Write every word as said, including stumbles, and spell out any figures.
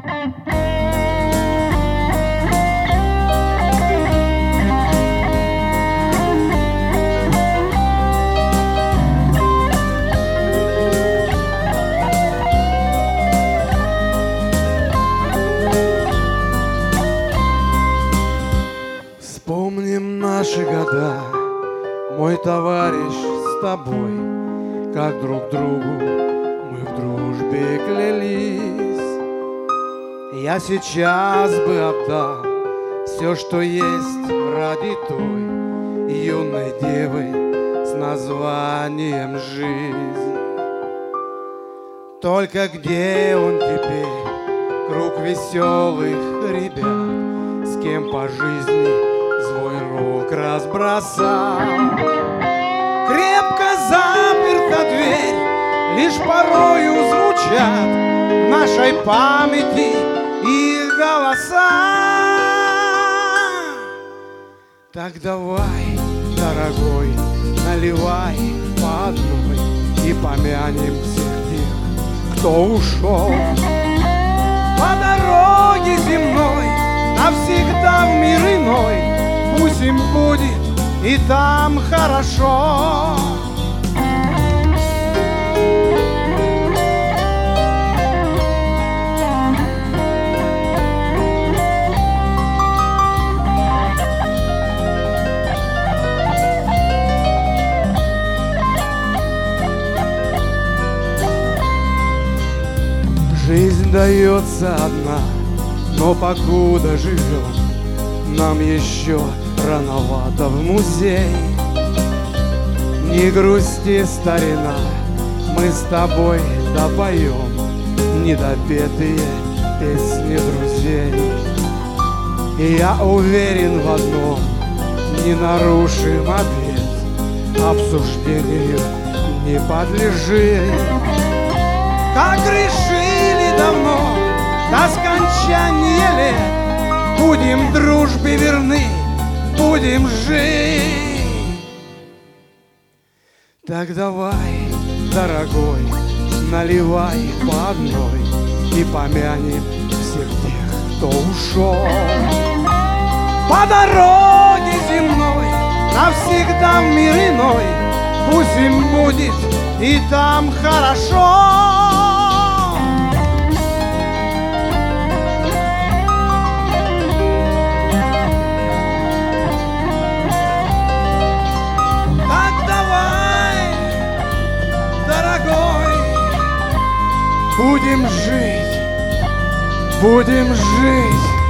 Вспомним наши года, мой товарищ, с тобой, как друг другу мы в дружбе клялись. Я сейчас бы отдал все, что есть, ради той юной девы с названием жизнь. Только где он теперь, круг веселых ребят, с кем по жизни свой рок разбросал? Крепко заперта дверь, лишь порою звучат в нашей памяти их голоса. Так давай, дорогой, наливай по одной и помянем всех тех, кто ушел по дороге земной навсегда в мир иной. Пусть им будет и там хорошо. Жизнь дается одна, но покуда живем, нам еще рановато в музей. Не грусти, старина, мы с тобой допоем недопетые песни друзей. И я уверен в одном, не нарушим обет, обсуждению не подлежит. Как решили давно, до скончания лет, будем дружбе верны, будем жить. Так давай, дорогой, наливай по одной и помянем всех тех, кто ушел по дороге земной навсегда в мир иной. Пусть им будет и там хорошо. Будем жить, будем жить.